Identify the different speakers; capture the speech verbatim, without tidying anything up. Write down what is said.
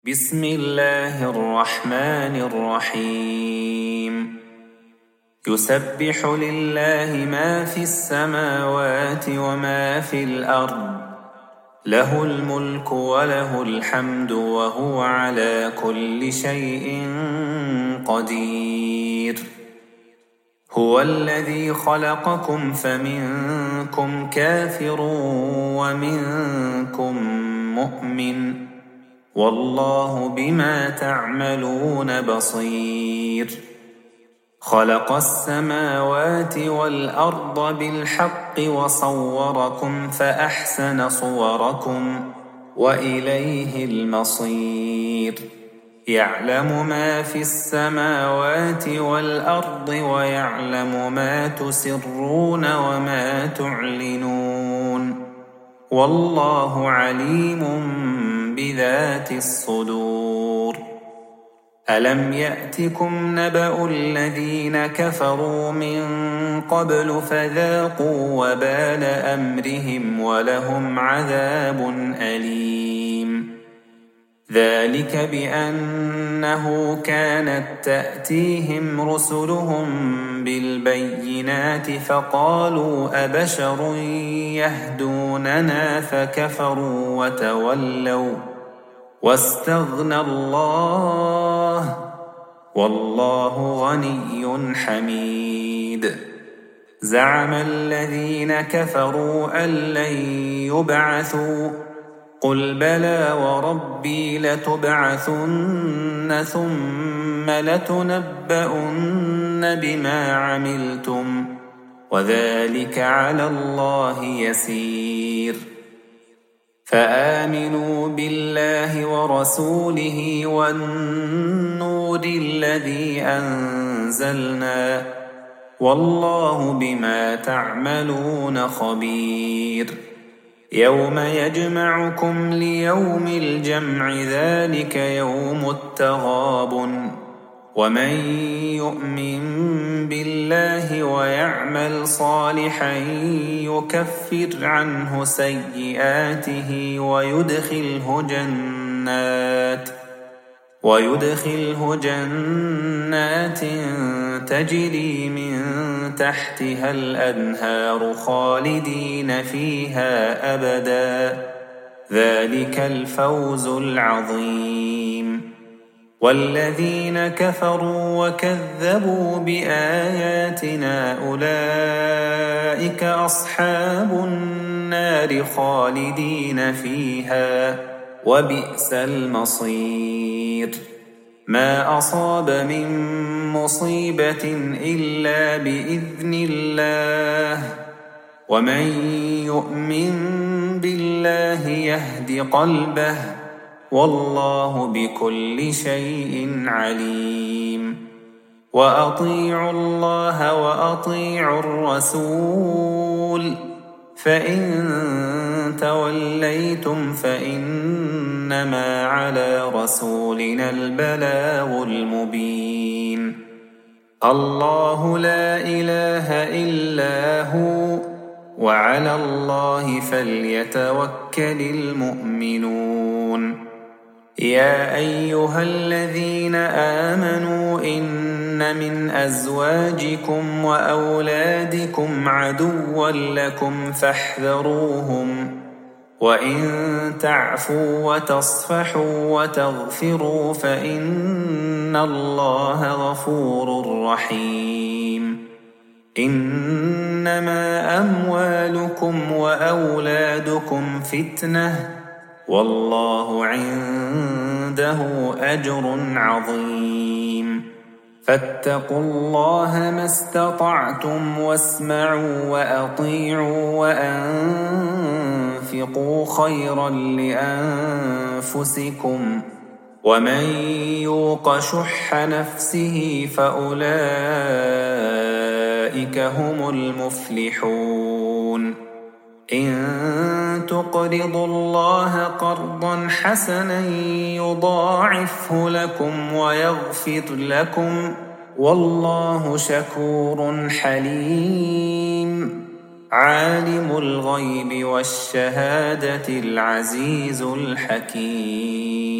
Speaker 1: بسم الله الرحمن الرحيم يسبح لله ما في السماوات وما في الأرض له الملك وله الحمد وهو على كل شيء قدير هو الذي خلقكم فمنكم كافر ومنكم مؤمن والله بما تعملون بصير خلق السماوات والأرض بالحق وصوركم فأحسن صوركم وإليه المصير يعلم ما في السماوات والأرض ويعلم ما تسرون وما تعلنون والله عليم بذات الصدور ألم يأتكم نبأ الذين كفروا من قبل فذاقوا وبال أمرهم ولهم عذاب أليم ذلك بأنه كانت تأتيهم رسلهم بالبينات فقالوا أبشر يهدوننا فكفروا وتولوا واستغنى الله والله غني حميد زعم الذين كفروا أن لن يبعثوا قل بلى وربي لتبعثن ثم لتنبؤن بما عملتم وذلك على الله يسير فآمنوا بالله ورسوله والنور الذي أنزلنا والله بما تعملون خبير يوم يجمعكم ليوم الجمع ذلك يوم التغابن ومن يؤمن بالله ويعمل صالحا يكفر عنه سيئاته ويدخله جنات ويدخله جنات تجري من تحتها الأنهار خالدين فيها أبدا ذلك الفوز العظيم والذين كفروا وكذبوا بآياتنا أولئك أصحاب النار خالدين فيها وبئس المصير ما أصاب من مصيبة إلا بإذن الله ومن يؤمن بالله يهد قلبه والله بكل شيء عليم وأطيعوا الله وأطيعوا الرسول فإن توليتم فإنما على رسولنا البلاغ المبين الله لا إله إلا هو وعلى الله فليتوكل المؤمنون يا أيها الذين آمنوا إن من أزواجكم وأولادكم عدوا لكم فاحذروهم وإن تعفوا وتصفحوا وتغفروا فإن الله غفور رحيم إنما أموالكم وأولادكم فتنة والله عنده أجر عظيم فاتقوا الله ما استطعتم واسمعوا وأطيعوا وأنفقوا خيرا لأنفسكم ومن يوق شح نفسه فأولئك هم المفلحون إن تقرضوا الله قرضا حسنا يضاعفه لكم ويغفر لكم والله شكور حليم عالم الغيب والشهادة العزيز الحكيم.